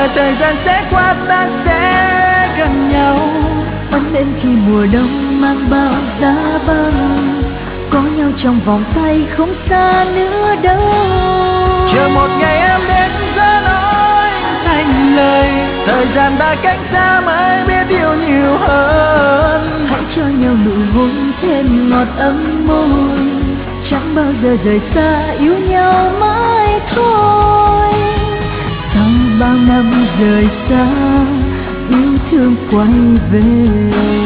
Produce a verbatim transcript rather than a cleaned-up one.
ngờ thời gian sẽ qua, ta sẽ gần nhau. Vẫn đến khi mùa đông mang bao giá băng, có nhau trong vòng tay không xa nữa đâu. Chờ một ngày em đến giờ nói thành lời, thời gian đã cách xa mới biết yêu nhiều hơn. Hãy cho nhau nụ hôn thêm ngọt ấm môi, chẳng bao giờ rời xa, yêu nhau mãi thôi. Sau bao năm rời xa, yêu thương quay về.